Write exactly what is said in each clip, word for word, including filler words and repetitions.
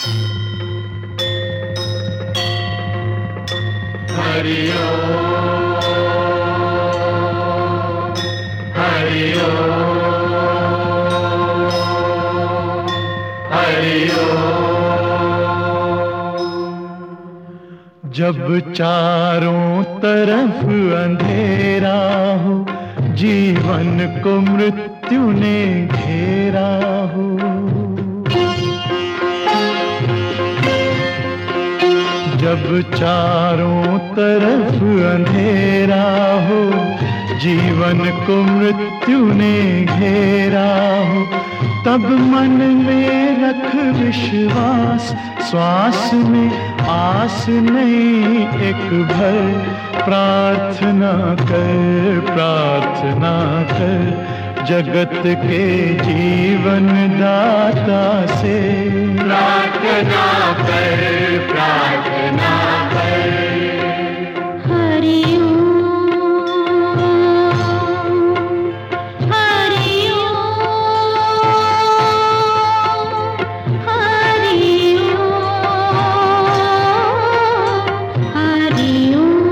हरि ओम हरि ओम हरि ओम। जब चारों तरफ अंधेरा हो, जीवन को मृत्यु ने घेरा हो, जब चारों तरफ अंधेरा हो, जीवन को मृत्यु ने घेरा हो, तब मन में रख विश्वास, श्वास में आस नहीं एक भर, प्रार्थना कर प्रार्थना कर जगत के जीवन दाता से, प्रार्थना कर प्रार्थना कर। हरि ओम हरि ओम हरि ओम हरि ओम।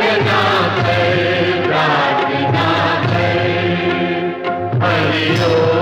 हरि ओम।